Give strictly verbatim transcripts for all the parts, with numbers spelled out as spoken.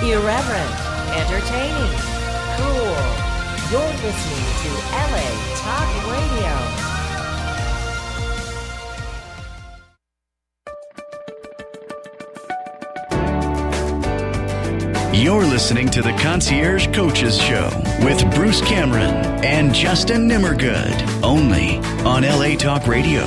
Irreverent, entertaining, cool. You're listening to L A Talk Radio. You're listening to the Concierge Coaches Show with Bruce Cameron and Justin Nimmergood, only on L A Talk Radio.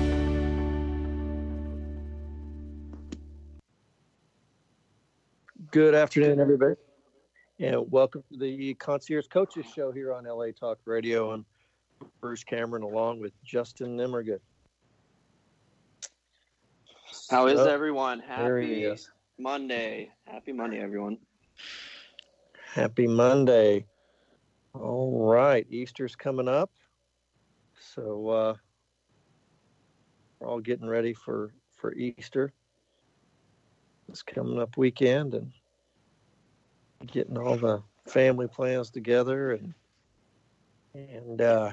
Good afternoon, everybody, and welcome to the Concierge Coaches Show here on L A Talk Radio. I'm Bruce Cameron along with Justin Nimmergood. How is So, everyone? there he Happy is. Monday. Happy Monday, everyone. Happy Monday. All right, Easter's coming up, so uh, we're all getting ready for, for Easter. It's coming up weekend and getting all the family plans together and and uh,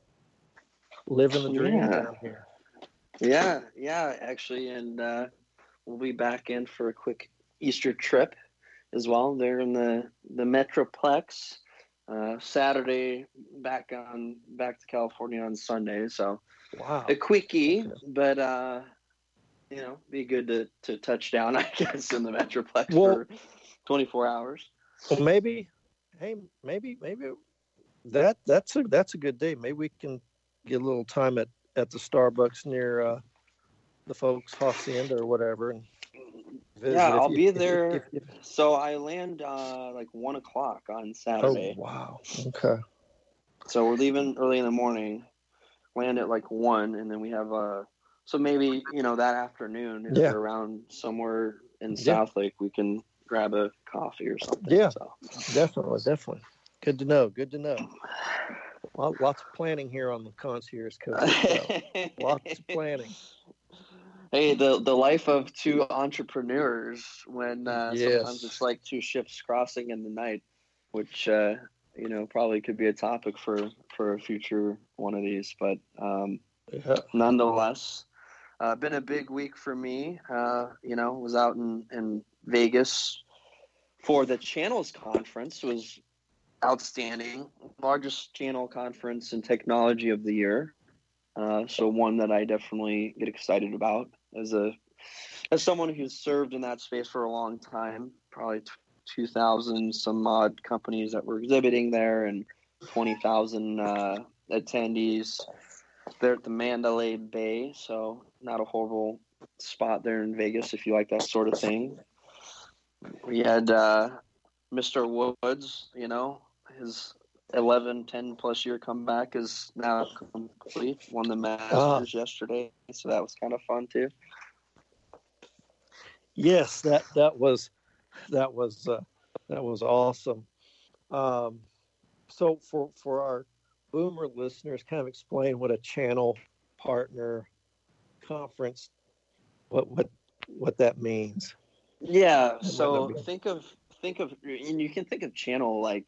living the dream Yeah. down here. Yeah, yeah, actually, and uh, we'll be back in for a quick Easter trip as well. They're in the the Metroplex. Uh, Saturday, back on back to California on Sunday. So Wow. a quickie, but uh, you know, be good to to touch down, I guess, in the Metroplex Well- for twenty-four hours. Well, maybe, hey, maybe, maybe that that's a that's a good day. Maybe we can get a little time at, at the Starbucks near uh, the folks Hacienda or whatever, and visit. Yeah, if I'll you- be if you- there. if you- So I land uh, like one o'clock on oh Saturday. wow. Okay. So we're leaving early in the morning, land at like one, and then we have uh so maybe, you know, that afternoon, if Yeah. we're around somewhere in Yeah. South Lake, we can grab a coffee or something. Yeah. So. Definitely, definitely. Good to know. Good to know. Lot, lots of planning here on the Concierge Coach Show. Lots of planning. Hey, the the life of two entrepreneurs when uh, Yes. sometimes it's like two ships crossing in the night, which uh, you know, probably could be a topic for for a future one of these. But um, Yeah. nonetheless, uh, been a big week for me. Uh, you know, was out in, in Vegas for the Channels Conference. It was outstanding, largest channel conference in technology of the year. Uh, so one that I definitely get excited about as a as someone who's served in that space for a long time. Probably two thousand some odd companies that were exhibiting there, and twenty thousand uh, attendees. They're at the Mandalay Bay, so not a horrible spot there in Vegas if you like that sort of thing. We had uh, Mister Woods, you know, his eleven, ten plus year comeback is now complete. Won the Masters Ah. yesterday, so that was kind of fun too. Yes, that that was that was uh, that was awesome. Um, so for for our boomer listeners, kind of explain what a channel partner conference, what what what that means. Yeah, might so not be- think of think of and you can think of channel like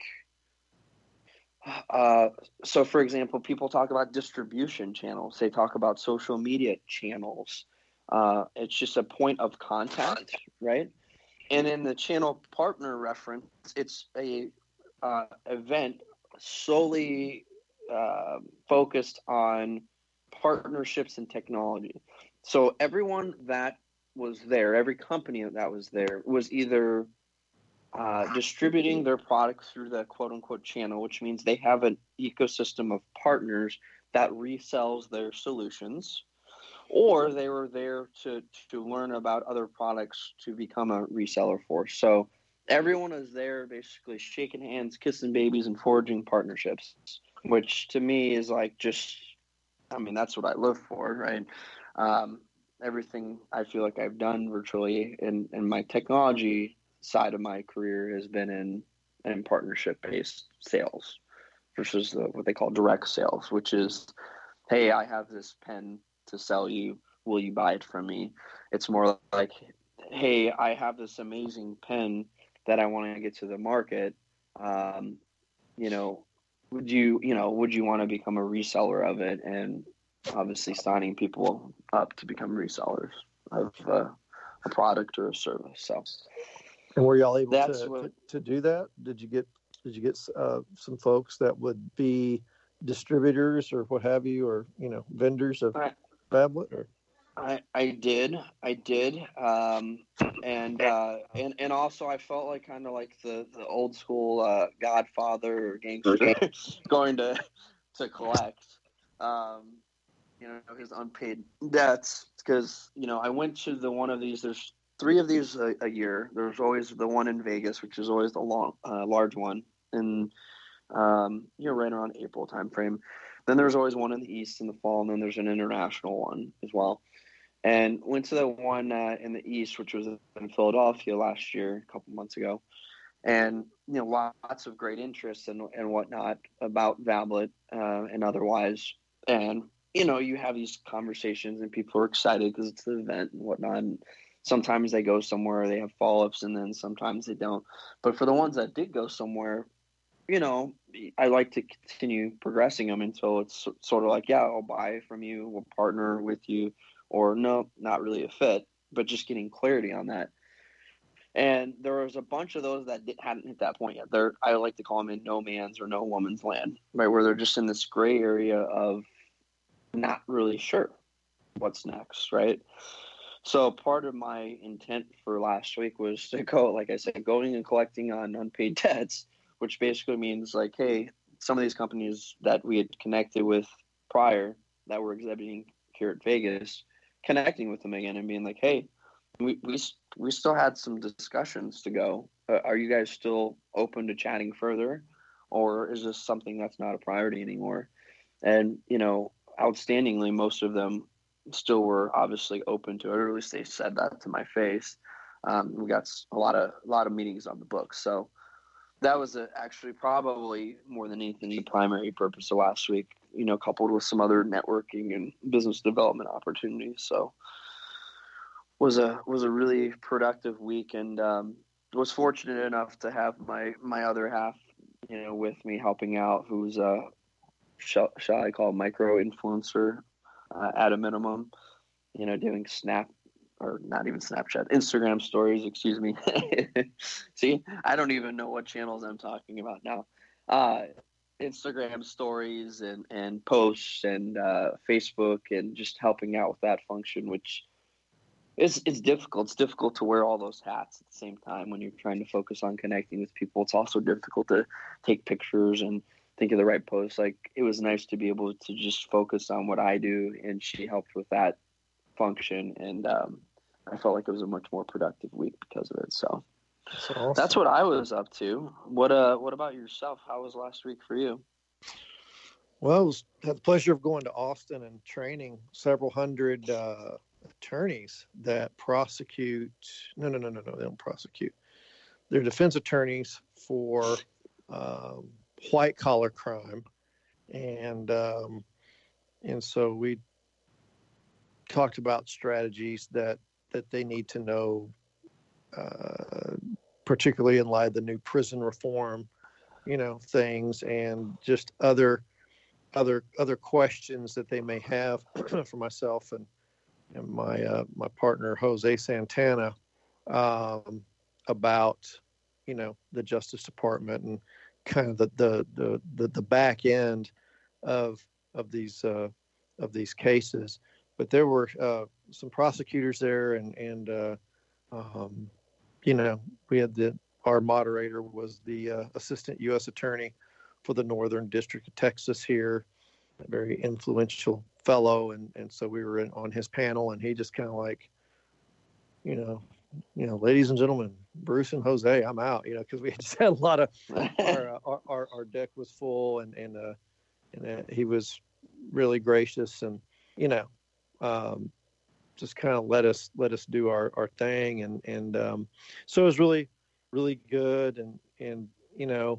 uh so for example, people talk about distribution channels, they talk about social media channels. Uh it's just a point of contact, right? And in the channel partner reference, it's a uh, event solely uh, focused on partnerships and technology. So everyone that was there, every company that was there, was either uh, distributing their product through the quote unquote channel, which means they have an ecosystem of partners that resells their solutions, or they were there to, to learn about other products to become a reseller for. So everyone is there basically shaking hands, kissing babies, and forging partnerships, which to me is like just, I mean, that's what I live for, right? Um, everything I feel like I've done virtually in, in my technology side of my career has been in, in partnership-based sales versus the, what they call direct sales, which is, hey, I have this pen to sell you. Will you buy it from me? It's more like, hey, I have this amazing pen that I want to get to the market. Um, you know, would you, you know, would you want to become a reseller of it? And obviously signing people up to become resellers of uh, a product or a service. So And were y'all able That's to, what, to to do that? Did you get did you get uh, some folks that would be distributors or what have you, or you know, vendors of I, Phablet? Or I I did I did um, and uh, and and also I felt like kind of like the the old school uh, Godfather or gangster going to to collect um, you know, his unpaid debts, because you know I went to the one of these. There's three of these a, a year. There's always the one in Vegas, which is always the long, uh, large one, and um, you know, right around April timeframe. Then there's always one in the East in the fall, and then there's an international one as well. And went to the one uh, in the East, which was in Philadelphia last year, a couple months ago, and you know, lots of great interest and and whatnot about Phablet uh, and otherwise, and you know, you have these conversations and people are excited because it's the event and whatnot. And sometimes they go somewhere, they have follow-ups, and then sometimes they don't. But for the ones that did go somewhere, you know, I like to continue progressing them until it's sort of like, yeah, I'll buy from you, we'll partner with you, or no, not really a fit, but just getting clarity on that. And there was a bunch of those that hadn't hit that point yet. They're, I like to call them in no man's or no woman's land, right, where they're just in this gray area of not really sure what's next, right? So part of my intent for last week was to go, like I said, going and collecting on unpaid debts, which basically means like, hey, some of these companies that we had connected with prior that were exhibiting here at Vegas, connecting with them again and being like, hey, we we, we still had some discussions to go. Uh, are you guys still open to chatting further, or is this something that's not a priority anymore? And, you know, outstandingly, most of them still were obviously open to it, or at least they said that to my face. Um, we got a lot of a lot of meetings on the books, so that was a, actually probably more than anything the primary purpose of last week. You know, coupled with some other networking and business development opportunities. So was a was a really productive week, and um, was fortunate enough to have my my other half, you know, with me helping out, who's a shall, shall I call micro influencer uh, at a minimum, you know, doing Snap, or not even Snapchat, Instagram stories, excuse me. See, I don't even know what channels I'm talking about now. Uh, Instagram stories and, and posts and uh, Facebook, and just helping out with that function, which is it's difficult. It's difficult to wear all those hats at the same time when you're trying to focus on connecting with people. It's also difficult to take pictures and think of the right posts. Like, it was nice to be able to just focus on what I do, and she helped with that function, and um, I felt like it was a much more productive week because of it. So that's awesome. That's what I was up to. What uh what about yourself? How was last week for you? Well, I was, had the pleasure of going to Austin and training several hundred uh, attorneys that prosecute. No, no, no, no, no. They don't prosecute. They're defense attorneys for um, white collar crime, and um, and so we talked about strategies that that they need to know, uh, particularly in light of the new prison reform, you know, things, and just other other other questions that they may have for myself and and my uh, my partner Jose Santana um, about, you know, the Justice Department and kind of the the the the, the back end of of these uh, of these cases. But there were uh, some prosecutors there, and and uh, um, you know, we had the our moderator was the uh, assistant U S attorney for the Northern District of Texas here, a very influential fellow, and and so we were in, on his panel, and he just kind of like, you know, you know, ladies and gentlemen, Bruce and Jose, I'm out, you know, because we just had a lot of our, uh, our our our deck was full, and and uh, and uh, he was really gracious, and you know. Um, just kind of let us let us do our, our thing, and and um, so it was really really good, and and you know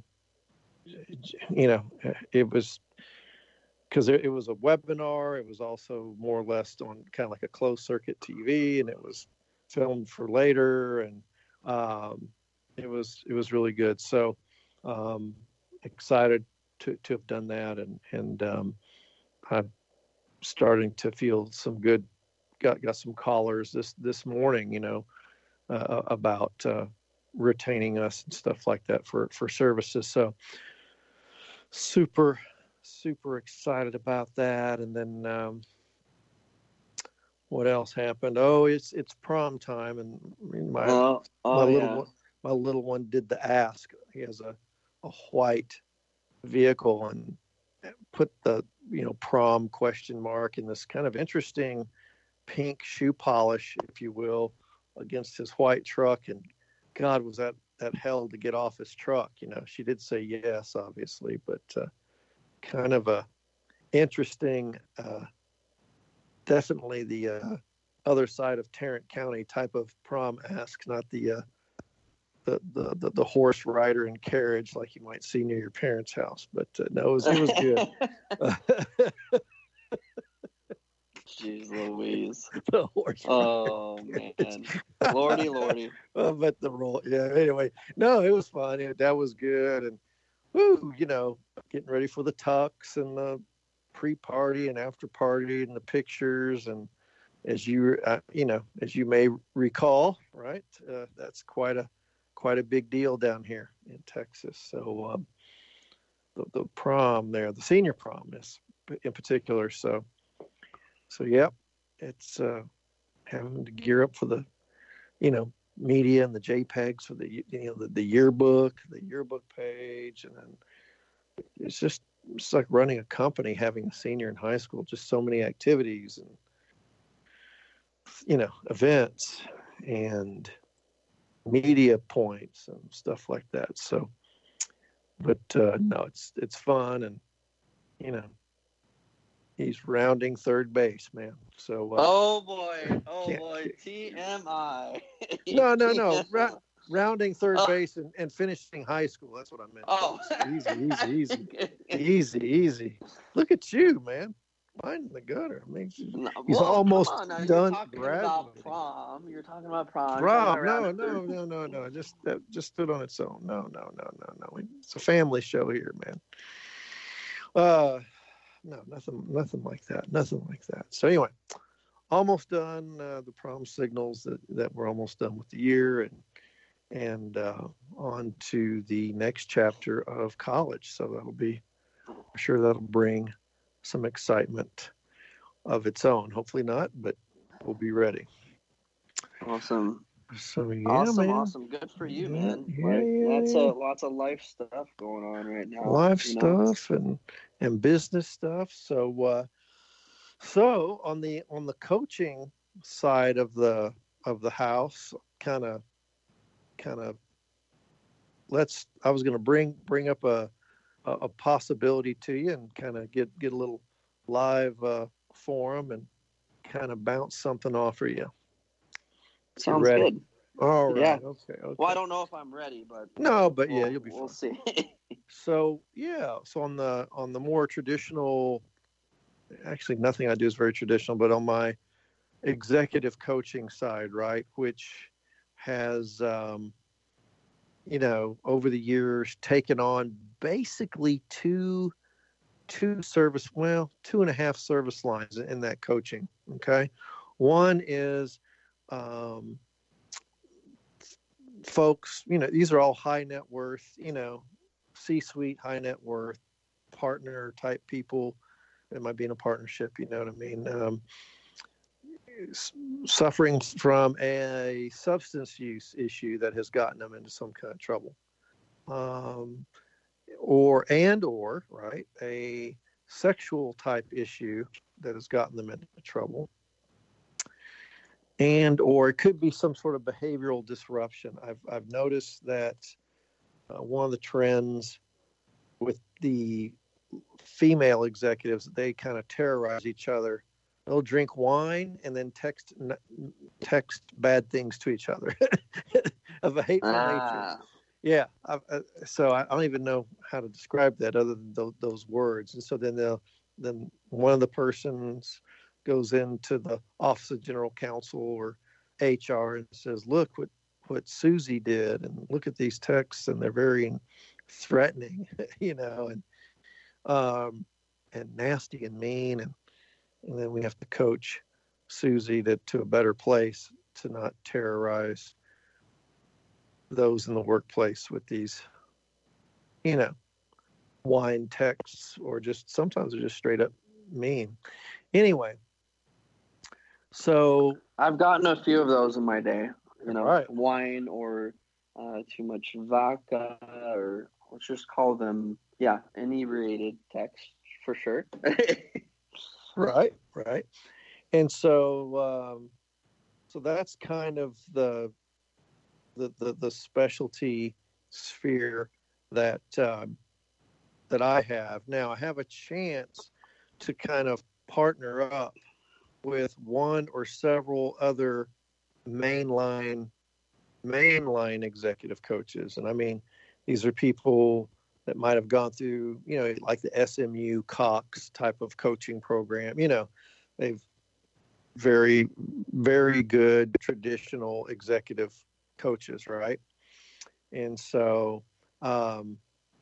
you know it was because it, it was a webinar. It was also more or less on kind of like a closed circuit T V, and it was filmed for later, and um, it was it was really good. So um, excited to to have done that, and and um, I. starting to feel some good, got got some callers this this morning, you know, uh, about uh, retaining us and stuff like that for, for services. So super, super excited about that. And then, um, what else happened? Oh, it's, it's prom time. And I mean, my, oh, oh, my little yeah. one, my little one did the ask. He has a, a white vehicle and put the, you know, prom question mark in this kind of interesting pink shoe polish, if you will, against his white truck. And God, was that, that hell to get off his truck. You know, she did say yes, obviously, but uh, kind of a interesting, uh, definitely the uh, other side of Tarrant County type of prom ask, not the, uh, the, the, the, the horse rider and carriage like you might see near your parents' house. But uh, no, it was, it was good. Jeez Louise. The horse oh, rider. Man. Lordy, Lordy. Well, but the roll, yeah, anyway, no, it was fun. It, that was good. And, woo, you know, getting ready for the tux and the pre-party and after party and the pictures. And as you, uh, you know, as you may recall, right, uh, that's quite a, quite a big deal down here in Texas. So um, the, the prom there, the senior prom is in particular. So, so yep, it's uh, having to gear up for the, you know, media and the JPEGs for the, you know, the, the yearbook, the yearbook page. And then it's just, it's like running a company, having a senior in high school, just so many activities and, you know, events and media points and stuff like that. So, but uh, no, it's it's fun, and you know, he's rounding third base, man. So, uh, oh boy, oh boy, T M I. no, no, no, Ra- rounding third oh. base and, and finishing high school. That's what I meant. Oh, easy, easy, easy, easy, easy. Look at you, man. Mine in the gutter. I mean, no, he's well, almost come on now. done. You're talking graduating. about prom. You're talking about prom. Prom? No, no, no, no, no. Just that just stood on its own. No, no, no, no, no. It's a family show here, man. Uh, no, nothing, nothing like that. Nothing like that. So anyway, almost done. Uh, the prom signals that that we're almost done with the year, and and uh, on to the next chapter of college. So that'll be, I'm sure that'll bring some excitement of its own. Hopefully not, but we'll be ready. Awesome. So yeah, awesome, man. awesome. Good for you, yeah, man. Yeah, like, yeah, lots yeah. of lots of life stuff going on right now. Life you know? stuff and and business stuff. So uh, so on the on the coaching side of the of the house, kind of kind of let's. I was going to bring bring up a. a, a possibility to you and kind of get, get a little live uh, forum and kind of bounce something off of you. Sounds good. All right. Yeah. Okay, okay. Well, I don't know if I'm ready, but no, but we'll, yeah, you'll be we'll fine. see. So yeah, so on the on the more traditional, actually nothing I do is very traditional, but on my executive coaching side, right, which has um, you know, over the years taken on basically two two service well two and a half service lines in that coaching. Okay, one is um, folks, you know, these are all high net worth, you know, C-suite, high net worth partner type people. It might be in a partnership, you know what I mean? Um, suffering from a substance use issue that has gotten them into some kind of trouble. Um, or, and, or, right, a sexual type issue that has gotten them into trouble. And, or it could be some sort of behavioral disruption. I've, I've noticed that uh, one of the trends with the female executives, they kind of terrorize each other. They'll drink wine and then text text bad things to each other of a hateful ah. nature. Yeah, I, I, so I don't even know how to describe that other than th- those words. And so then they'll then one of the persons goes into the Office of General Counsel or H R and says, "Look what what Susie did, and look at these texts, and they're very threatening, you know, and um, and nasty and mean." And And then we have to coach Susie to, to a better place, to not terrorize those in the workplace with these, you know, wine texts, or just sometimes they're just straight up mean. Anyway, so I've gotten a few of those in my day. You know, right. wine or uh, too much vodka, or let's just call them, yeah, inebriated texts for sure. Right, right. And so, um, so that's kind of the, the, the, the specialty sphere that, um, that I have. Now I have a chance to kind of partner up with one or several other mainline, mainline executive coaches. And I mean, these are people that might have gone through, you know, like the S M U Cox type of coaching program. You know, they've very, very good traditional executive coaches, right? And so, um,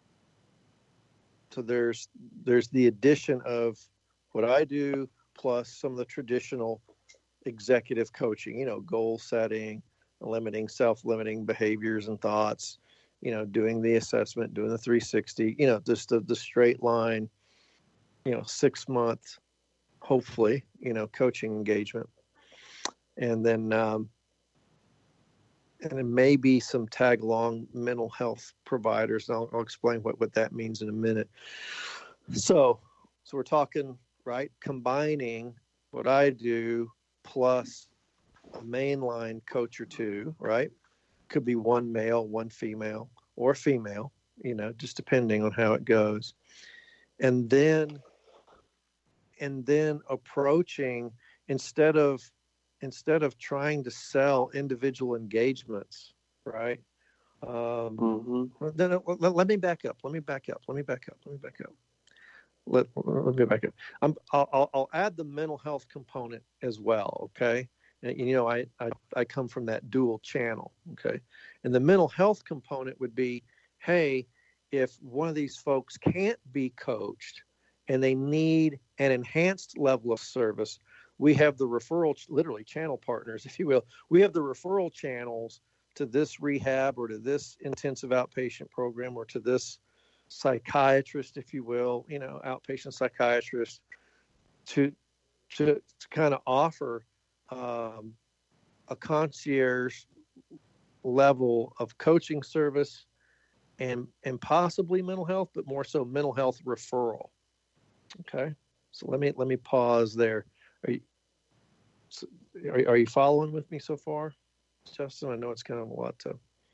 so there's there's the addition of what I do plus some of the traditional executive coaching. You know, goal setting, limiting self-limiting behaviors and thoughts. You know, doing the assessment, doing the three sixty, you know, just the, the straight line, you know, six month, hopefully, you know, coaching engagement. And then, um, and then maybe some tag along mental health providers. And I'll, I'll explain what, what that means in a minute. So, so we're talking, right, combining what I do plus a mainline coach or two, right? Could be one male, one female, or female, you know, just depending on how it goes. And then, and then approaching, instead of, instead of trying to sell individual engagements, right? Um, mm-hmm. then, let, let me back up. Let me back up. Let me back up. Let me back up. Let, let me back up. I'm, I'll, I'll add the mental health component as well, okay? You know, I, I, I come from that dual channel, okay? And the mental health component would be, hey, if one of these folks can't be coached and they need an enhanced level of service, we have the referral, literally channel partners, if you will. We have the referral channels to this rehab or to this intensive outpatient program or to this psychiatrist, if you will, you know, outpatient psychiatrist to, to, to kind of offer Um, a concierge level of coaching service and and possibly mental health, but more so mental health referral. Okay, so let me let me pause there. Are you so are, are you following with me so far, Justin? I know it's kind of a lot to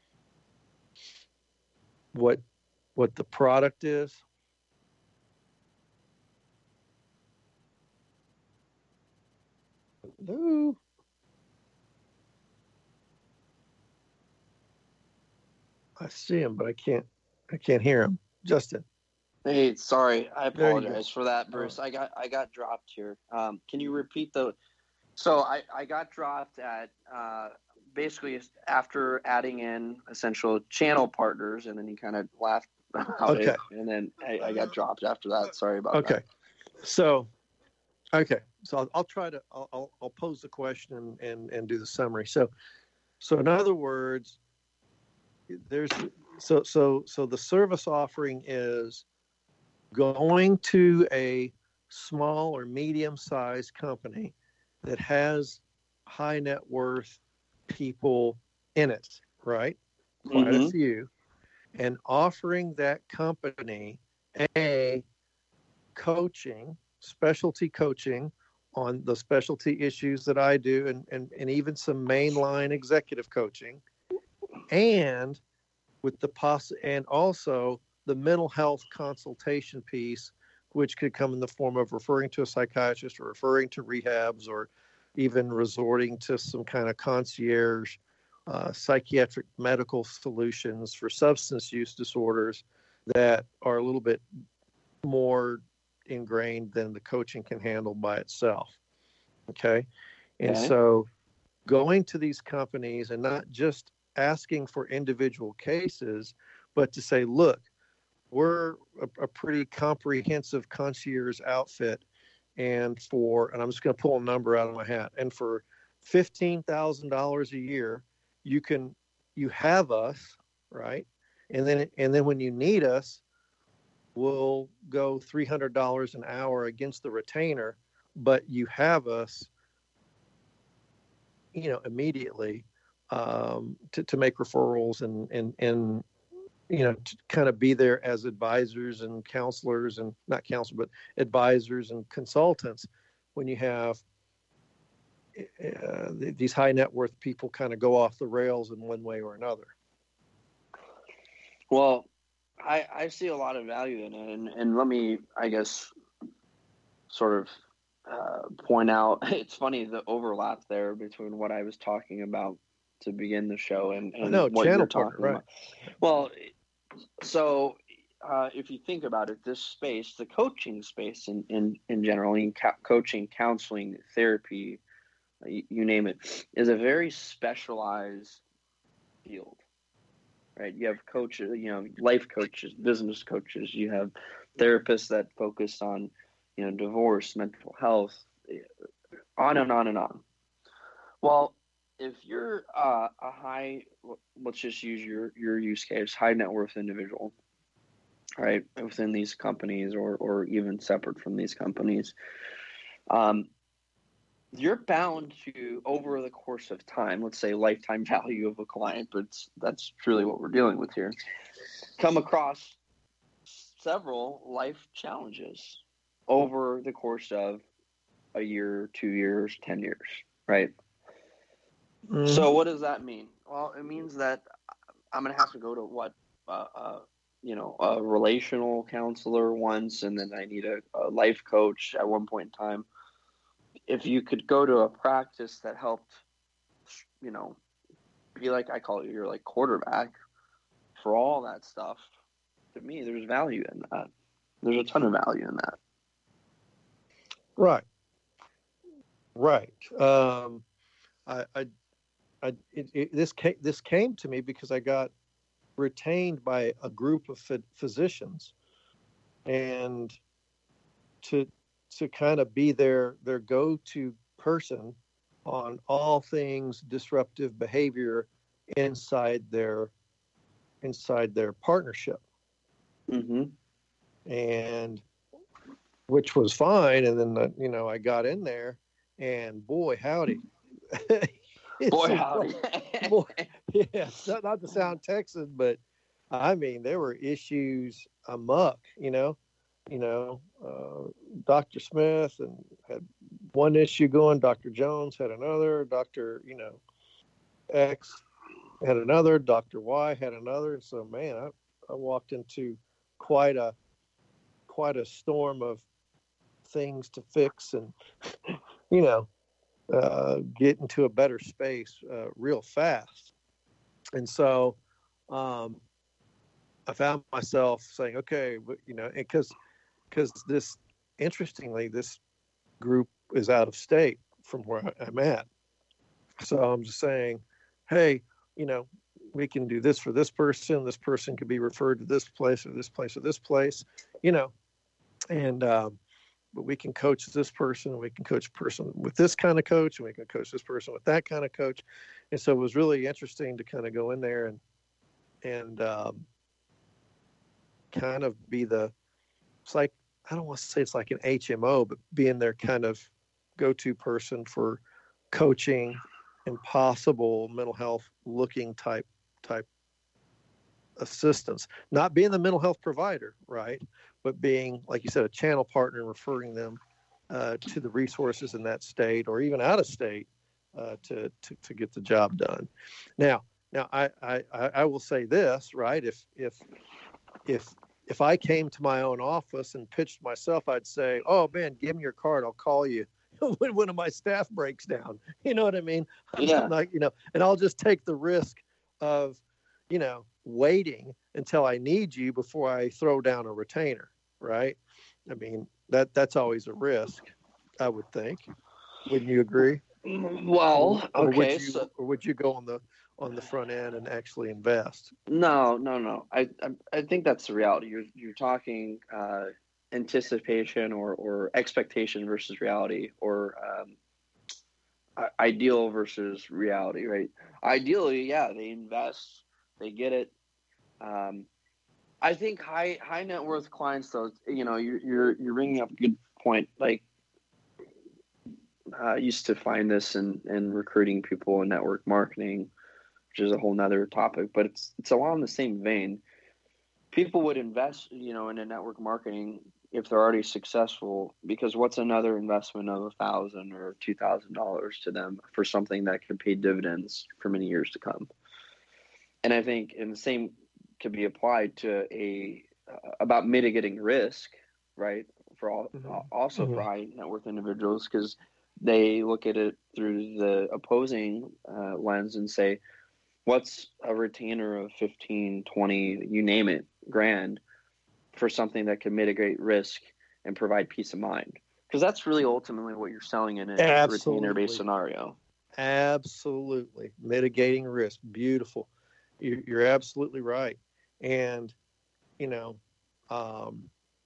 what what the product is. Hello. I see him, but I can't. I can't hear him. Justin. Hey, sorry. I apologize for that, Bruce. Oh. I got I got dropped here. Um, can you repeat the? So I, I got dropped at uh, basically after adding in essential channel partners, and then you kind of laughed about okay. it, and then I, I got dropped after that. Sorry about okay. that. Okay. So. Okay, so I'll, I'll try to I'll, I'll pose the question and, and, and do the summary. So, so in other words, there's so so so the service offering is going to a small or medium-sized company that has high net worth people in it, right? Quite mm-hmm. a few, and offering that company a coaching. specialty coaching on the specialty issues that I do, and, and, and even some mainline executive coaching, and with the poss- and also the mental health consultation piece, which could come in the form of referring to a psychiatrist or referring to rehabs or even resorting to some kind of concierge uh, psychiatric medical solutions for substance use disorders that are a little bit more ingrained than the coaching can handle by itself. Okay. And okay. so going to these companies and not just asking for individual cases, but to say, look, we're a, a pretty comprehensive concierge outfit. And for, and I'm just going to pull a number out of my hat. And for fifteen thousand dollars a year, you can you have us, right? And then and then when you need us, we'll go three hundred dollars an hour against the retainer, but you have us, you know, immediately um, to, to make referrals and, and, and, you know, to kind of be there as advisors and counselors and not counselors, but advisors and consultants when you have uh, these high net worth people kind of go off the rails in one way or another. Well, I, I see a lot of value in it. And, and let me, I guess, sort of uh, point out, it's funny, the overlap there between what I was talking about to begin the show and, and no, what channel you're partner, talking right. about. Well, so uh, if you think about it, this space, the coaching space in, in, in general, in co- coaching, counseling, therapy, you, you name it, is a very specialized field. Right, you have coaches, you know, life coaches, business coaches. You have therapists that focus on, you know, divorce, mental health, on and on and on. Well, if you're uh, a high, let's just use your your use case, high net worth individual, right, within these companies or or even separate from these companies, um, you're bound to, over the course of time, let's say lifetime value of a client, but it's, that's truly what we're dealing with here, come across several life challenges over the course of a year, two years, ten years, right? Mm-hmm. So what does that mean? Well, it means that I'm going to have to go to what, uh, uh, you know, a relational counselor once, and then I need a, a life coach at one point in time. If you could go to a practice that helped, you know, be like, I call it your like quarterback for all that stuff, to me, there's value in that. There's a ton of value in that. Right. Right. Um, I, I, I it, it, this came, this came to me because I got retained by a group of ph- physicians, and to, to kind of be their, their go-to person on all things disruptive behavior inside their, inside their partnership. Mm-hmm. And which was fine. And then, the, you know, I got in there and boy, howdy. boy, howdy. boy, yeah, not, not to sound Texan, but I mean, there were issues amok, you know, you know, uh, Doctor Smith and had one issue going. Doctor Jones had another. Doctor, you know, X had another. Doctor Y had another. And so, man, I, I walked into quite a quite a storm of things to fix and, you know, uh, get into a better space uh, real fast. And so um, I found myself saying, okay, you know, because because this, interestingly, this group is out of state from where I'm at. So I'm just saying, hey, you know, we can do this for this person. This person could be referred to this place or this place or this place, you know, and, um, but we can coach this person. We can coach a person with this kind of coach, and we can coach this person with that kind of coach. And so it was really interesting to kind of go in there and, and, um, kind of be the, it's like, I don't want to say it's like an H M O, but being their kind of go-to person for coaching and possible mental health looking type, type assistance, not being the mental health provider, right? But being, like you said, a channel partner and referring them uh, to the resources in that state or even out of state uh, to, to, to get the job done. Now, now I, I, I will say this, right? If, if, if, if I came to my own office and pitched myself, I'd say, oh man, give me your card. I'll call you when one of my staff breaks down. You know what I mean? Yeah. I'm not, you know, and I'll just take the risk of, you know, waiting until I need you before I throw down a retainer. Right. I mean, that that's always a risk, I would think. Wouldn't you agree? Well, or, or okay. Would you, so, or would you go on the, on the front end and actually invest? No, no, no. I, I, I think that's the reality. You're, you're talking uh, anticipation or, or expectation versus reality, or um, ideal versus reality, right? Ideally, yeah, they invest, they get it. Um, I think high high net worth clients, though, you know, you're you're, you're bringing up a good point. Like, I used to find this in, in recruiting people in network marketing, which is a whole nother topic, but it's it's along the same vein. People would invest, you know, in a network marketing if they're already successful, because what's another investment of a thousand or two thousand dollars to them for something that can pay dividends for many years to come? And I think, and the same could be applied to a uh, about mitigating risk, right? For all, mm-hmm. also mm-hmm. for high net worth individuals, because they look at it through the opposing uh, lens and say, what's a retainer of fifteen, twenty, you name it, grand for something that can mitigate risk and provide peace of mind? Because that's really ultimately what you're selling in a Absolutely. retainer-based scenario. Absolutely. Mitigating risk. Beautiful. You're absolutely right. And, you know, um,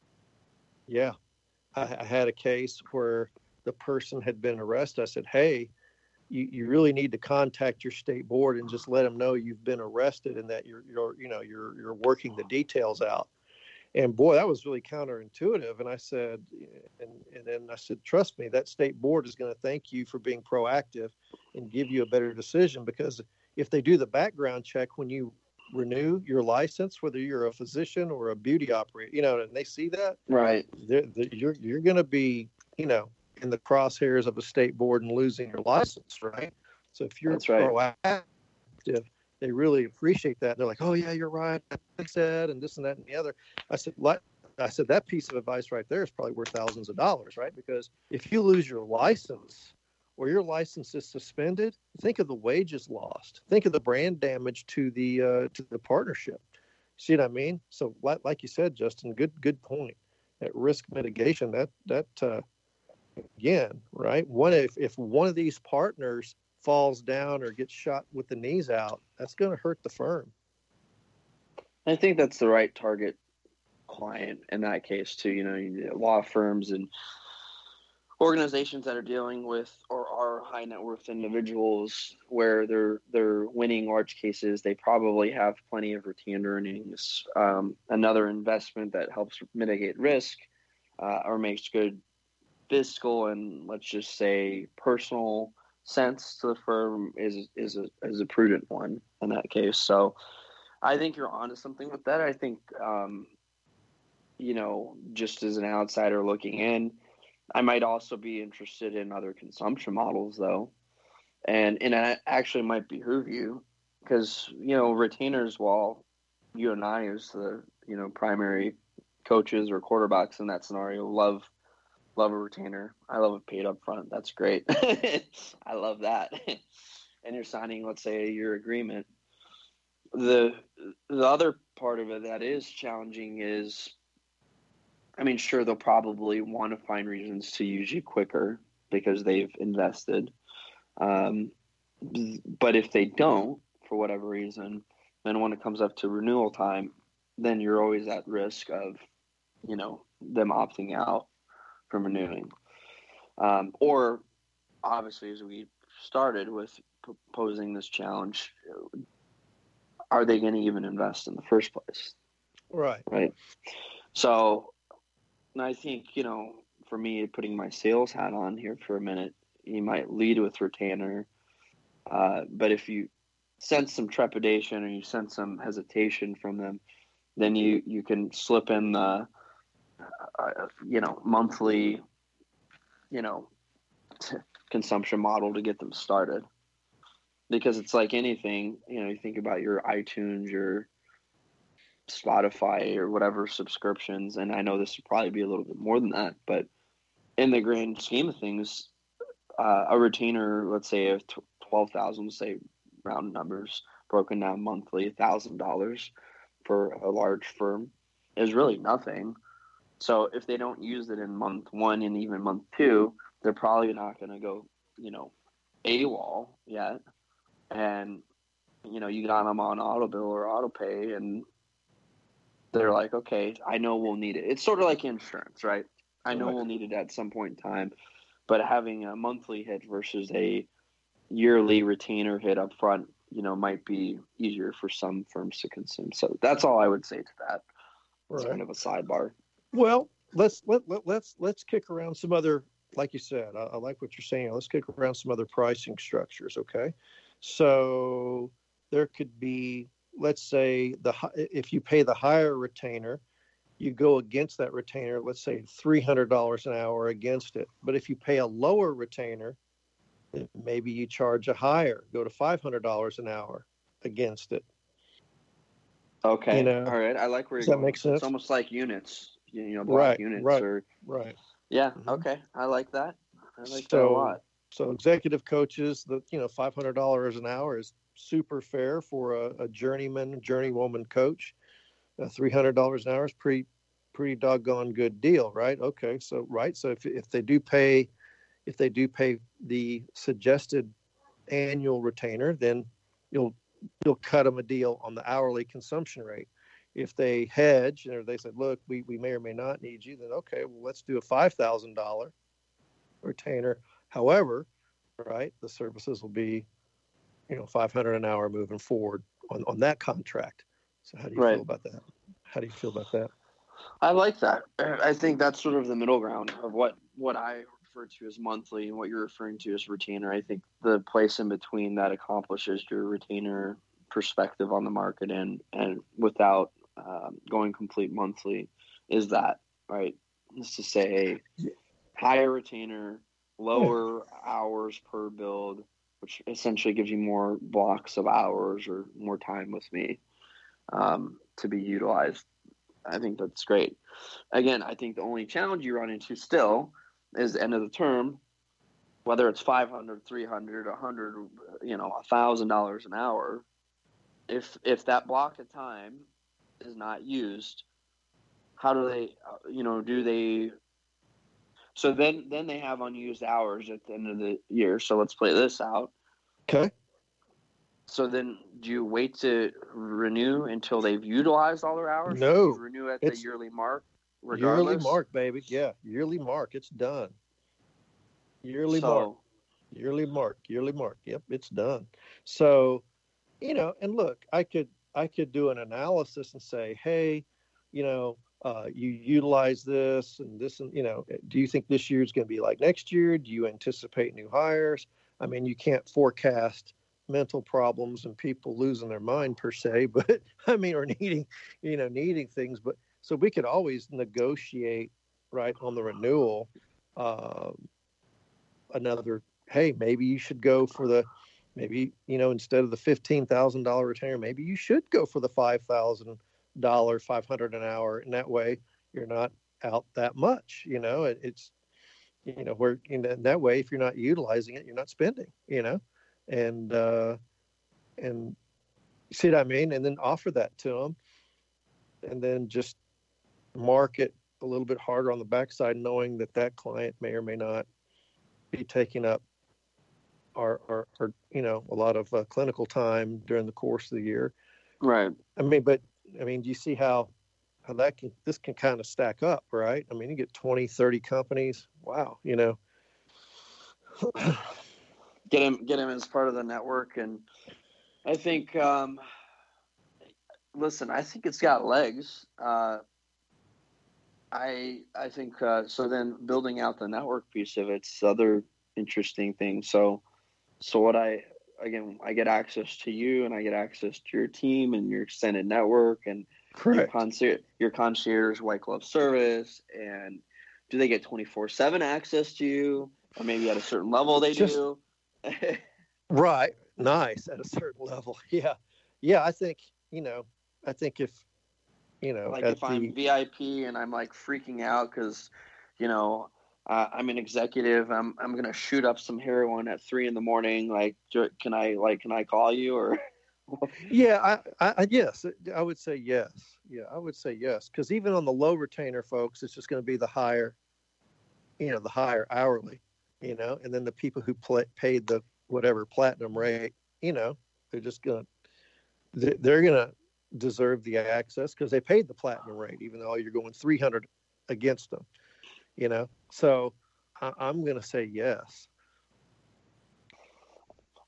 yeah, I, I had a case where the person had been arrested. I said, hey, you, you really need to contact your state board and just let them know you've been arrested and that you're, you're you know, you're, you're working the details out. And boy, that was really counterintuitive. And I said, and, and then I said, trust me, that state board is going to thank you for being proactive and give you a better decision, because if they do the background check when you renew your license, whether you're a physician or a beauty operator, you know, and they see that, right, they're, they're, you're you're going to be, you know, in the crosshairs of a state board and losing your license, right? So if you're That's right. proactive, they really appreciate that. They're like, oh yeah, you're right, I said, and this and that and the other. I said, like, I said that piece of advice right there is probably worth thousands of dollars, right? Because if you lose your license, or your license is suspended, think of the wages lost. Think of the brand damage to the uh, to the partnership. See what I mean? So, like, like you said, Justin, good good point. At risk mitigation, that that uh, again, right? One if if one of these partners falls down or gets shot with the knees out, that's going to hurt the firm. I think that's the right target client in that case too. You know, law firms and organizations that are dealing with or are high net worth individuals where they're they're winning large cases, they probably have plenty of retained earnings. Um, another investment that helps mitigate risk uh, or makes good fiscal and, let's just say, personal sense to the firm is is a is a prudent one in that case. So I think you're onto something with that. I think um, you know, just as an outsider looking in, I might also be interested in other consumption models, though, and and it actually might behoove you, because, you know, retainers, while you and I, as the, you know, primary coaches or quarterbacks in that scenario, love love a retainer. I love it paid up front. That's great. I love that. And you're signing, let's say, a year agreement. The the other part of it that is challenging is, I mean, sure, they'll probably want to find reasons to use you quicker because they've invested. Um, but if they don't, for whatever reason, then when it comes up to renewal time, then you're always at risk of, you know, them opting out from renewing. Um, or, obviously, as we started with proposing this challenge, are they going to even invest in the first place? Right. Right. So, and I think, you know, for me, putting my sales hat on here for a minute, you might lead with retainer. Uh, but if you sense some trepidation or you sense some hesitation from them, then you, you can slip in the, uh, you know, monthly, you know, t- consumption model to get them started. Because it's like anything, you know, you think about your iTunes, your Spotify or whatever subscriptions, and I know this would probably be a little bit more than that, but in the grand scheme of things, uh, a retainer, let's say of twelve thousand, say round numbers, broken down monthly, one thousand dollars for a large firm is really nothing. So if they don't use it in month one and even month two, they're probably not going to go, you know, AWOL yet. And, you know, you got them on auto bill or auto pay, and they're like, okay, I know we'll need it. It's sort of like insurance, right? I know we'll need it at some point in time, but having a monthly hit versus a yearly retainer hit up front, you know, might be easier for some firms to consume. So that's all I would say to that. It's Right. kind of a sidebar. Well, let's let, let let's let's kick around some other, like you said. I, I like what you're saying. Let's kick around some other pricing structures. Okay, so there could be, let's say, the if you pay the higher retainer, you go against that retainer. Let's say three hundred dollars an hour against it. But if you pay a lower retainer, maybe you charge a higher, go to five hundred dollars an hour against it. Okay. You know, all right. I like where does you're that going. make sense? It's almost like units, you you know, block Right, units right, or, right. yeah. Mhm. Okay. I like that. I like that a So, lot. so executive coaches, the you know, five hundred dollars an hour is super fair for a, a journeyman, journeywoman coach. Uh, three hundred dollars an hour is pretty, pretty doggone good deal, right? Okay, so right, so if if they do pay, if they do pay the suggested annual retainer, then you'll you'll cut them a deal on the hourly consumption rate. If they hedge or they said, look, we, we may or may not need you, then okay, well, let's do a five thousand dollars retainer. However, right, the services will be, you know, five hundred dollars an hour moving forward on, on that contract. So how do you Right. feel about that? How do you feel about that? I like that. I think that's sort of the middle ground of what, what I refer to as monthly and what you're referring to as retainer. I think the place in between that accomplishes your retainer perspective on the market and, and without um, going complete monthly is that, right? Is to say higher retainer, lower yeah. hours per build, which essentially gives you more blocks of hours or more time with me um, to be utilized. I think that's great. Again, I think the only challenge you run into still is the end of the term, whether it's five hundred, three hundred, one hundred, you know, one thousand dollars an hour. If if that block of time is not used, how do they, you know, do they? So then, then they have unused hours at the end of the year. So let's play this out. Okay. So then, do you wait to renew until they've utilized all their hours? No. Do you renew at the It's yearly mark, regardless? Yearly mark, baby. Yeah, yearly mark. It's done. Yearly so, mark. Yearly mark. Yearly mark. Yep, it's done. So, you know, and look, I could I could do an analysis and say, hey, you know, uh, you utilize this and this, and you know, do you think this year is going to be like next year? Do you anticipate new hires? I mean, you can't forecast mental problems and people losing their mind per se, but I mean, or needing, you know, needing things. But so we could always negotiate, right, on the renewal, uh, another, hey, maybe you should go for the, maybe, you know, instead of the fifteen thousand dollars retainer, maybe you should go for the five thousand dollars, five hundred an hour. And that way you're not out that much, you know, it, it's, you know, where, you know, that way, if you're not utilizing it, you're not spending, you know, and, uh, and see what I mean? And then offer that to them and then just market a little bit harder on the backside, knowing that that client may or may not be taking up our, our, our you know, a lot of uh, clinical time during the course of the year. Right. I mean, but I mean, do you see how, how that can, this can kind of stack up, right? I mean, you get twenty, thirty companies. Wow. You know, get him, get him as part of the network. And I think, um, listen, I think it's got legs. Uh, I, I think, uh, so then building out the network piece of it's other interesting things. So, so what I, again, I get access to you and I get access to your team and your extended network and correct. Your concierge, your concierge white glove service. And do they get twenty-four seven access to you? Or maybe at a certain level they Just, do. Right. Nice. At a certain level. Yeah. Yeah. I think, you know, I think if, you know, like if the, I'm V I P and I'm like freaking out because, you know, uh, I'm an executive, I'm, I'm going to shoot up some heroin at three in the morning. Like, can I, like, can I call you or? Yeah, I, I, yes, I would say yes. Yeah, I would say yes. Because even on the low retainer folks, it's just going to be the higher, you know, the higher hourly, you know, and then the people who play, paid the whatever platinum rate, you know, they're just going to, they're going to deserve the access because they paid the platinum rate, even though you're going three hundred against them, you know. So I, I'm going to say yes.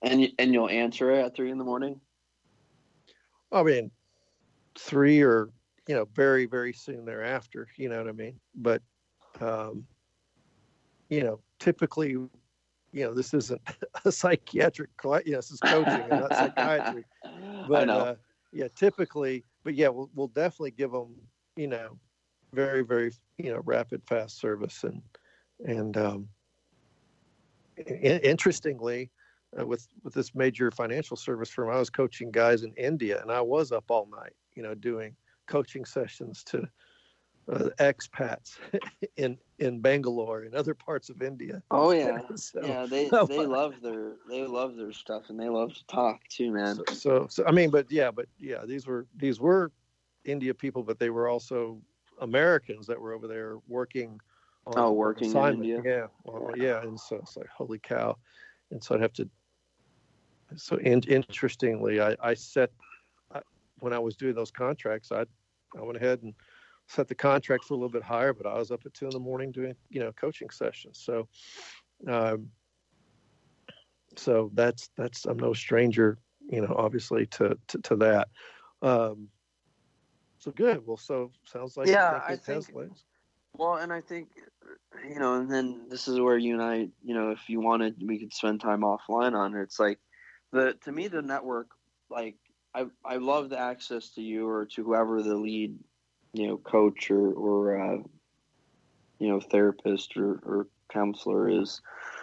And you, and you'll answer it at three in the morning? I mean, three or, you know, very, very soon thereafter, you know what I mean? But, um, you know, typically, you know, this isn't a psychiatric class. You know, this is coaching and not psychiatry. But, I know. Uh, yeah, typically, but yeah, we'll, we'll definitely give them, you know, very, very, you know, rapid, fast service. And, and, um, in, interestingly, uh, with, with this major financial service firm, I was coaching guys in India, and I was up all night, you know, doing coaching sessions to uh, expats in, in Bangalore and other parts of India. Oh yeah. so, yeah. They, they love their, they love their stuff, and they love to talk too, man. So, so, so, I mean, but yeah, but yeah, these were, these were India people, but they were also Americans that were over there working on, oh, working on in India. Yeah. Well, yeah. And so it's like, holy cow. And so I'd have to, so in, interestingly, I, I set, I, when I was doing those contracts, I, I went ahead and set the contract for a little bit higher, but I was up at two in the morning doing, you know, coaching sessions. So, um, so that's, that's, I'm no stranger, you know, obviously to, to, to that. Um, so good. Well, so sounds like, yeah, think I it has think, legs. well, and I think, you know, and then this is where you and I, you know, if you wanted, we could spend time offline on it. It's like the, to me, the network, like I, I love the access to you or to whoever the lead, you know, coach or, or, uh, you know, therapist or, or counselor is,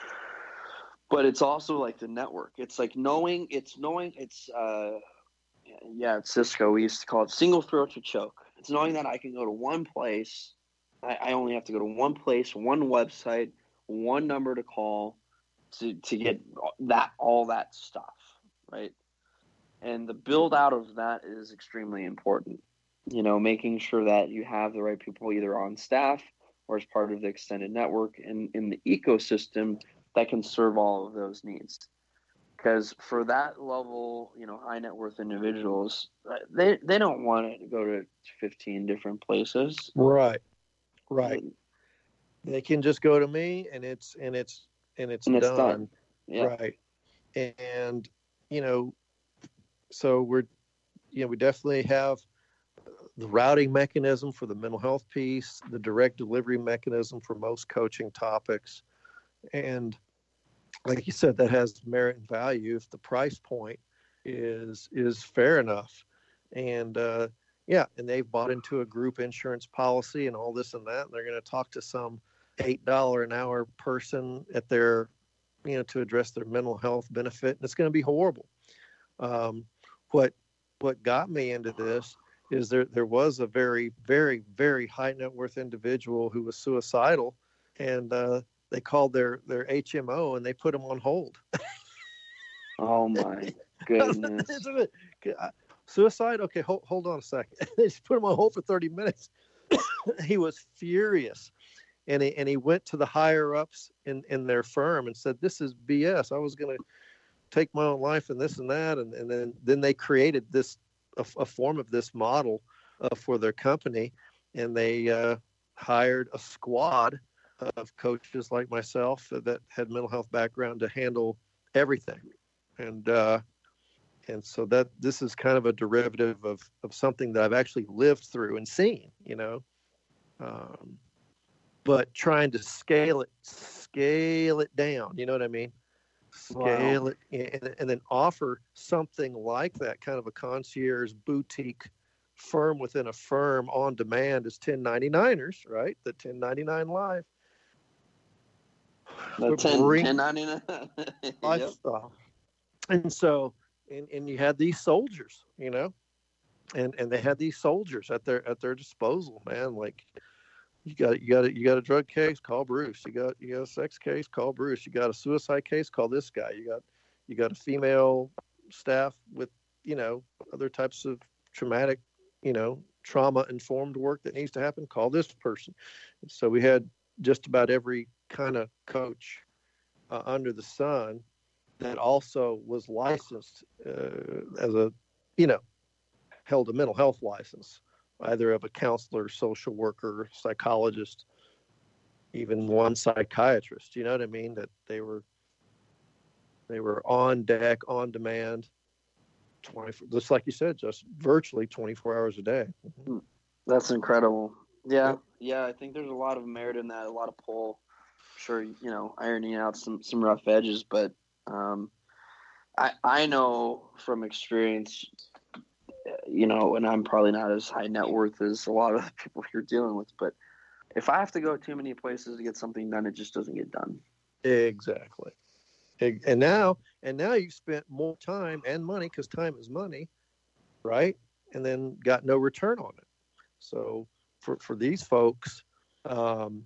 but it's also like the network. It's like knowing, it's knowing it's, uh, yeah, it's Cisco. We used to call it single throat to choke. It's knowing that I can go to one place. I, I only have to go to one place, one website, one number to call to, to get that, all that stuff. Right. And the build out of that is extremely important. You know, making sure that you have the right people either on staff or as part of the extended network and in the ecosystem that can serve all of those needs. Because for that level, you know, high net worth individuals, they they don't want to go to fifteen different places. Right, right. They can just go to me, and it's and it's and it's, and it's done. done. Yeah. Right, and you know, so we're, you know, we definitely have the routing mechanism for the mental health piece, the direct delivery mechanism for most coaching topics, and like you said, that has merit and value if the price point is is fair enough. And uh, yeah, and they've bought into a group insurance policy and all this and that. And they're going to talk to some eight dollars an hour person at their, you know, to address their mental health benefit. And it's going to be horrible. Um, what what got me into this is there there was a very, very, very high net worth individual who was suicidal, and uh, they called their, their H M O and they put him on hold. Oh my goodness. Suicide? Okay, hold, hold on a second. They just put him on hold for thirty minutes. He was furious. And he, and he went to the higher ups in, in their firm and said, this is B S. I was going to take my own life and this and that. And, and then, then they created this, a, a form of this model uh, for their company. And they uh, hired a squad of coaches like myself that had mental health background to handle everything. And, uh, and so that this is kind of a derivative of, of something that I've actually lived through and seen, you know, um, but trying to scale it, scale it down, you know what I mean? Scale Wow. it and, and then offer something like that, kind of a concierge boutique firm within a firm on demand as ten ninety-niners, right? The ten ninety-nine live. The ten ninety-nine lifestyle. And so, and, and you had these soldiers, you know, and, and they had these soldiers at their, at their disposal, man. Like you got, you got a, you got a drug case, call Bruce. You got, you got a sex case, call Bruce. You got a suicide case, call this guy. You got, you got a female staff with, you know, other types of traumatic, you know, trauma informed work that needs to happen, call this person. And so we had just about every kind of coach uh, under the sun that also was licensed uh, as a, you know, held a mental health license, either of a counselor, social worker, psychologist, even one psychiatrist. You know what I mean? That they were They were on deck, on demand, twenty, just like you said, just virtually twenty-four hours a day. That's incredible. Yeah, Yep. yeah. I think there's a lot of merit in that, a lot of pull. Sure, you know, ironing out some, some rough edges, but um, I I know from experience, you know, and I'm probably not as high net worth as a lot of the people you're dealing with, but if I have to go too many places to get something done, it just doesn't get done. Exactly. And now, and now you've spent more time and money, because time is money, right? And then got no return on it. So for, for these folks, um,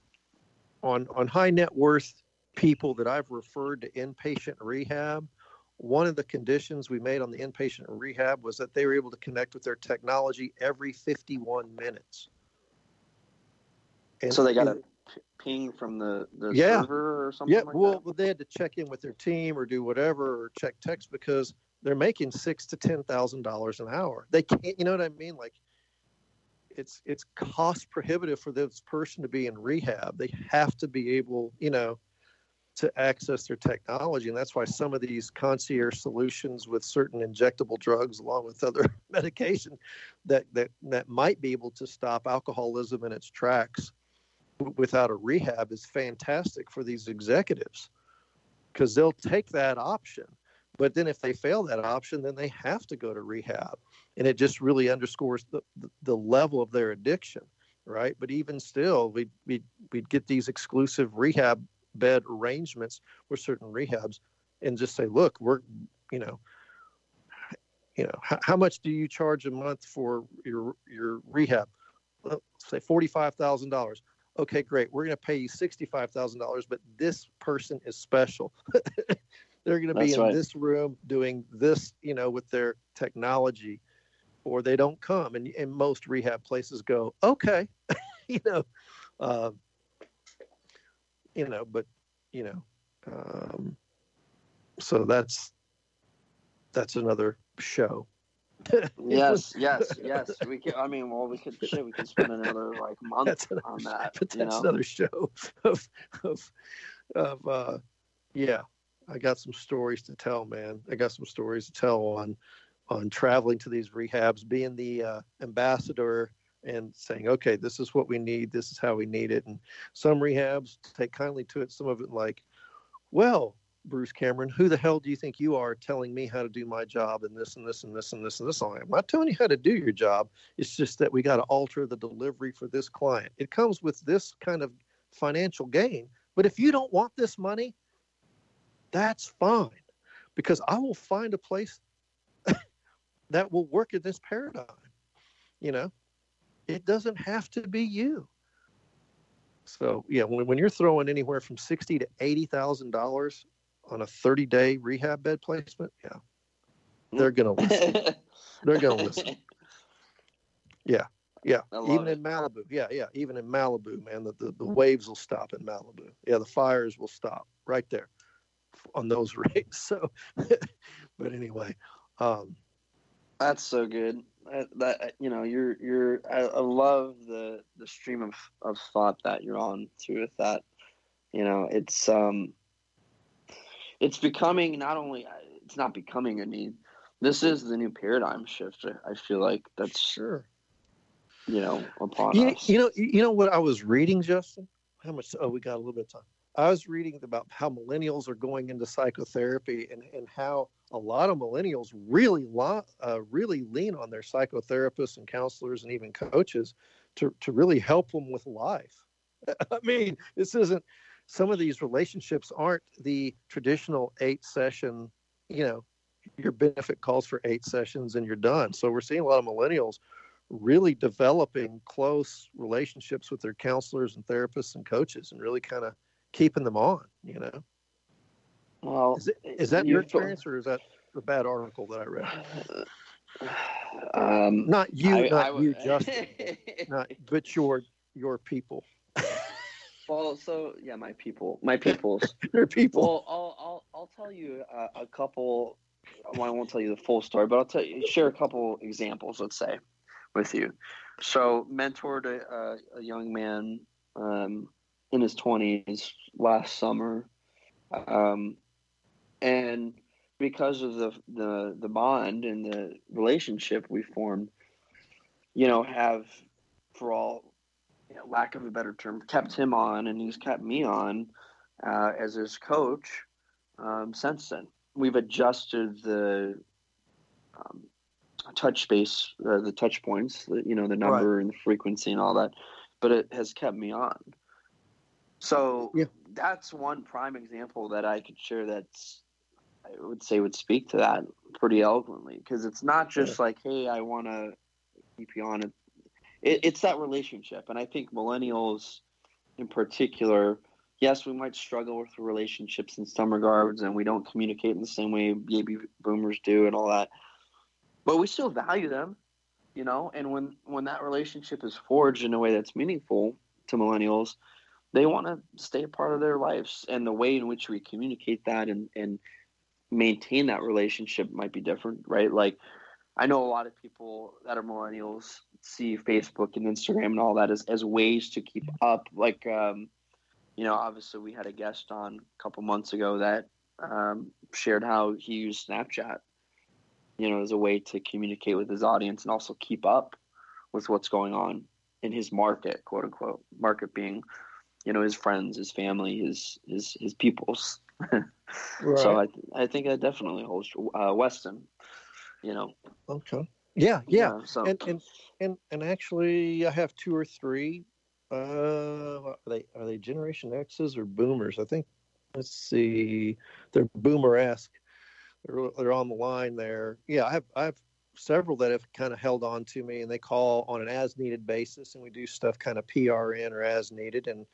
on on high net worth people that I've referred to inpatient rehab, one of the conditions we made on the inpatient rehab was that they were able to connect with their technology every fifty-one minutes. And, so they got and, a ping from the, the yeah, server or something yeah. like Well, that? they had to check in with their team or do whatever, or check text, because they're making six to ten thousand dollars an hour. They can't, you know what I mean? Like, it's it's cost prohibitive for this person to be in rehab. They have to be able, you know, to access their technology, and that's why some of these concierge solutions with certain injectable drugs, along with other medication, that that that might be able to stop alcoholism in its tracks without a rehab, is fantastic for these executives, because they'll take that option. But then if they fail that option, then they have to go to rehab. And it just really underscores the, the, the level of their addiction, right? But even still, we'd, we'd, we'd get these exclusive rehab bed arrangements with certain rehabs and just say, look, we're, you know, you know, how, how much do you charge a month for your, your rehab? Well, say forty-five thousand dollars. Okay, great. We're going to pay you sixty-five thousand dollars, but this person is special. They're going to be That's in right. this room doing this, you know, with their technology, or they don't come. And, and most rehab places go, okay, you know, uh, you know, but, you know, um, so that's, that's another show. Yes, yes, yes. We can. I mean, well, we could. Shit, we could spend another like month That's another, on that. but You that's know. another show of, of, of, uh, yeah, I got some stories to tell, man. I got some stories to tell on, on traveling to these rehabs, being the uh, ambassador and saying, okay, this is what we need. This is how we need it. And some rehabs take kindly to it. Some of it like, well, Bruce Cameron, who the hell do you think you are telling me how to do my job and this and this and this and this and this? I'm not telling you how to do your job. It's just that we got to alter the delivery for this client. It comes with this kind of financial gain. But if you don't want this money, that's fine, because I will find a place that will work in this paradigm. You know, it doesn't have to be you. So yeah, when, when you're throwing anywhere from sixty to eighty thousand dollars on a thirty day rehab bed placement, yeah, they're gonna listen. They're gonna listen. Yeah, yeah. Even it. in Malibu, yeah, yeah. Even in Malibu, man, the, the the waves will stop in Malibu. Yeah, the fires will stop right there on those rates. So, but anyway, um, That's so good. That, that you know, you're you're. I, I love the the stream of, of thought that you're on too with that. You know, it's um, it's becoming not only it's not becoming a need. This is the new paradigm shift. I, I feel like that's sure. You know, upon You, us. you know, you know what I was reading, Justin? How much? Oh, we got a little bit of time. I was reading about how millennials are going into psychotherapy, and, and how a lot of millennials really lo- uh, really lean on their psychotherapists and counselors and even coaches to, to really help them with life. I mean, this isn't, some of these relationships aren't the traditional eight session, you know, your benefit calls for eight sessions and you're done. So we're seeing a lot of millennials really developing close relationships with their counselors and therapists and coaches, and really kind of keeping them on, you know. Well, is, it, is that your experience, or is that a bad article that I read? Um, not you, I, not I, you, Justin, not, but your your people. Well, so yeah, my people, my peoples, your people. Well, I'll I'll I'll tell you a, a couple. Well, I won't tell you the full story, but I'll tell you share a couple examples. Let's say with you. So, mentored a, a young man um, in his twenties last summer. Um, And because of the the the bond and the relationship we formed, you know, have, for all, you know, lack of a better term, kept him on, and he's kept me on uh, as his coach um, since then. We've adjusted the um, touch space, uh, the touch points, you know, the number right. and the frequency and all that, but it has kept me on. So yeah. That's one prime example that I could share that's, I would say, would speak to that pretty eloquently, because it's not just yeah. like, hey, I want to keep you on. It, it, it's that relationship. And I think millennials in particular, yes, we might struggle with relationships in some regards, and we don't communicate in the same way baby boomers do and all that, but we still value them, you know, and when, when that relationship is forged in a way that's meaningful to millennials, they want to stay a part of their lives, and the way in which we communicate that and, and maintain that relationship might be different, right? Like, I know a lot of people that are millennials see Facebook and Instagram and all that as, as ways to keep up. Like, um, you know, obviously we had a guest on a couple months ago that um, shared how he used Snapchat, you know, as a way to communicate with his audience and also keep up with what's going on in his market, quote unquote, market being, you know, his friends, his family, his his his peoples. Right. So I I think that definitely holds true. Uh, Weston, you know. Okay. Yeah, yeah. yeah so. And and and and actually, I have two or three. Uh, are they are they Generation X's or Boomers? I think. Let's see. They're Boomer-esque. They're they're on the line there. Yeah, I have I have several that have kind of held on to me, and they call on an as needed basis, and we do stuff kind of P R N or as needed, and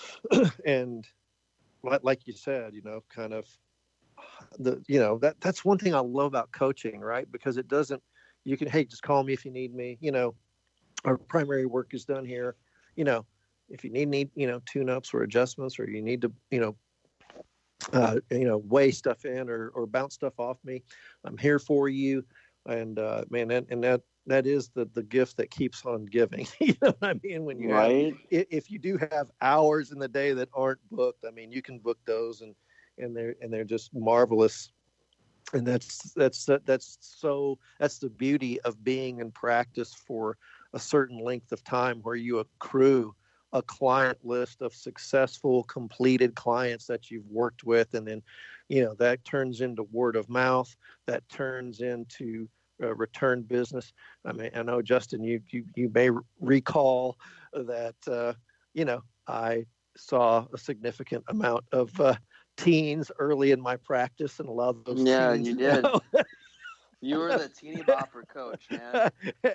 and like you said, you know, kind of the, you know, that that's one thing I love about coaching, right? Because it doesn't, you can, hey, just call me if you need me, you know, our primary work is done here. You know, if you need, need, you know, tune-ups or adjustments, or you need to, you know, uh, you know, weigh stuff in or, or bounce stuff off me, I'm here for you. And, uh, man, and, and that, that is the, the gift that keeps on giving. You know what I mean? When you right. have, if you do have hours in the day that aren't booked, I mean, you can book those, and, and they're, and they're just marvelous. And that's, that's, that's so, that's the beauty of being in practice for a certain length of time, where you accrue a client list of successful, completed clients that you've worked with. And then, you know, that turns into word of mouth, that turns into Uh, return business. I mean, I know, Justin, you you, you may recall that, uh, you know, I saw a significant amount of uh, teens early in my practice, and a lot of those yeah, teens, you did. You know, you were the teeny bopper coach, man.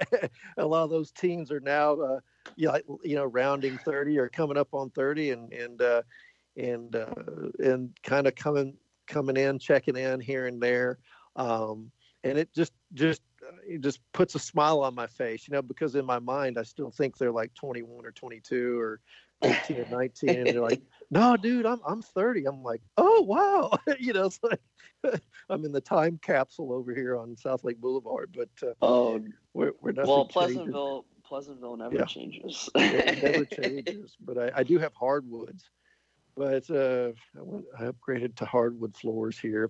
A lot of those teens are now, uh, you know, you know, rounding thirty or coming up on thirty, and and uh, and uh, and kind of coming coming in, checking in here and there. Um, And it just just it just puts a smile on my face, you know, because in my mind I still think they're like twenty-one or twenty-two or eighteen or nineteen, and they're like, "No, dude, I'm I'm thirty." I'm like, "Oh, wow," you know, it's like I'm in the time capsule over here on South Lake Boulevard. But uh, oh, we're we're nothing well, changes. Pleasantville, Pleasantville never yeah. changes. It never changes. But I, I do have hardwoods. But uh, I, went, I upgraded to hardwood floors here.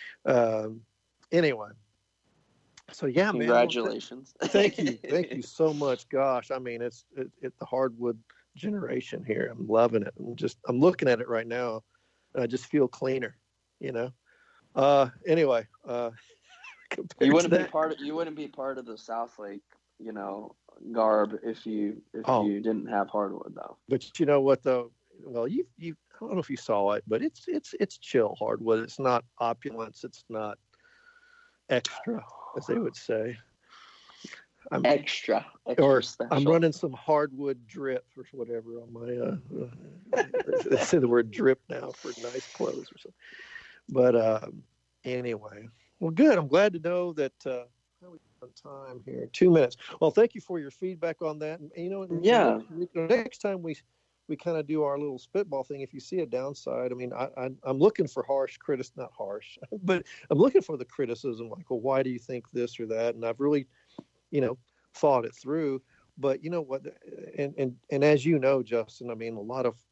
Um, anyway. So yeah, congratulations. Man, thank you, thank you so much. Gosh, I mean, it's it, it the hardwood generation here. I'm loving it. I'm just I'm looking at it right now, and I just feel cleaner. You know. Uh, anyway, uh, you wouldn't be part of you wouldn't be part of the South Lake, you know, garb if you if oh. you didn't have hardwood though. But you know what though? Well, you you I don't know if you saw it, but it's it's it's chill hardwood. It's not opulence. It's not extra, as they would say. I'm, extra, extra or special. I'm running some hardwood drip or whatever on my. Uh, uh, they say the word drip now for nice clothes or something. But um, anyway, well, good. I'm glad to know that. Uh, how are we on time here? Two minutes. Well, thank you for your feedback on that. And, you know, yeah. Next time we we kind of do our little spitball thing. If you see a downside, I mean, I, I I'm looking for harsh criticism, not harsh, but I'm looking for the criticism. Like, well, why do you think this or that? And I've really, you know, thought it through. But you know what? And and and as you know, Justin, I mean, a lot of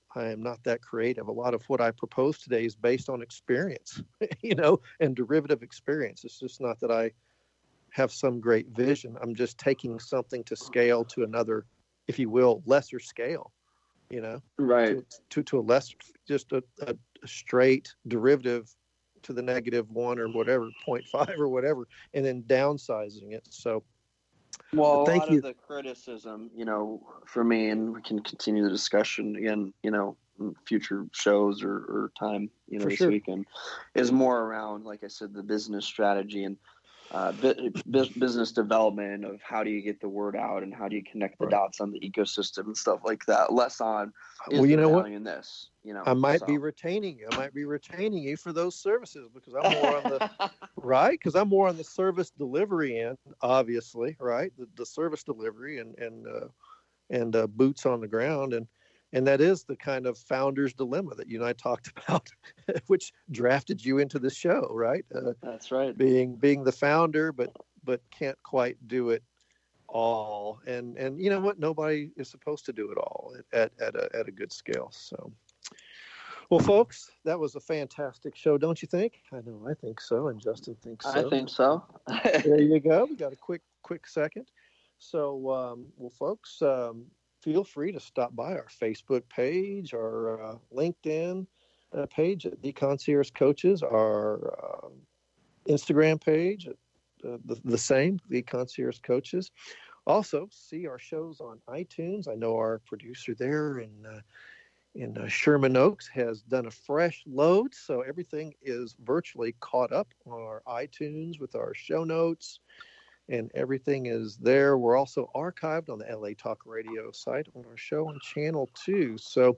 I am not that creative. A lot of what I propose today is based on experience, you know, and derivative experience. It's just not that I have some great vision. I'm just taking something to scale to another, if you will, lesser scale, you know, right. to, to, to a less, just a, a, a straight derivative to the negative one or whatever, zero point five or whatever, and then downsizing it. So, well, thank a lot you. of the criticism, you know, for me, and we can continue the discussion again, you know, in future shows or, or time, you know, For this sure. weekend, is more around, like I said, the business strategy and uh, bu- business development of how do you get the word out and how do you connect the Right. dots on the ecosystem and stuff like that. Less on, is Well, you there know what? value in this? You know, I might so. be retaining you. I might be retaining you for those services because I'm more on the right. Because I'm more on the service delivery end, obviously, right? The, the service delivery and and uh, and uh, boots on the ground, and and that is the kind of founder's dilemma that you and I talked about, which drafted you into the show, right? Uh, That's right. being being the founder, but but can't quite do it all, and and you know what? Nobody is supposed to do it all at at a at a good scale. So. Well, folks, that was a fantastic show, don't you think? I know I think so, and Justin thinks so. I think so. There you go. We got a quick, quick second. So, um, well, folks, um, feel free to stop by our Facebook page, our uh, LinkedIn uh, page at The Concierge Coaches, our uh, Instagram page, uh, the, the same, The Concierge Coaches. Also, see our shows on iTunes. I know our producer there in uh, in uh, Sherman Oaks has done a fresh load, so everything is virtually caught up on our iTunes with our show notes, and everything is there. We're also archived on the L A Talk Radio site on our show on Channel two. So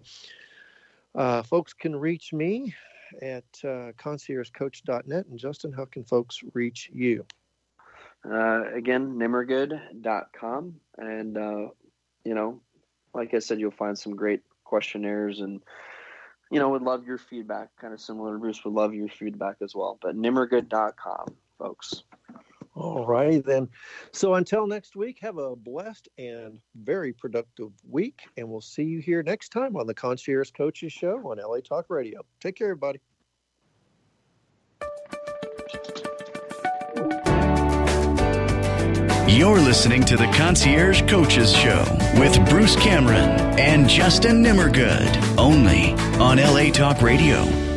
uh, folks can reach me at uh, concierge coach dot net. And Justin, how can folks reach you? Uh, again, nimmergood dot com. And, uh, you know, like I said, you'll find some great questionnaires, and you know, would love your feedback, kind of similar to Bruce, would love your feedback as well. But nimmergood dot com, folks. All righty then. So until next week, have a blessed and very productive week, and we'll see you here next time on the Concierge Coaches Show on L A Talk Radio. Take care, everybody. You're listening to the Concierge Coaches Show with Bruce Cameron and Justin Nimmergood, only on L A Talk Radio.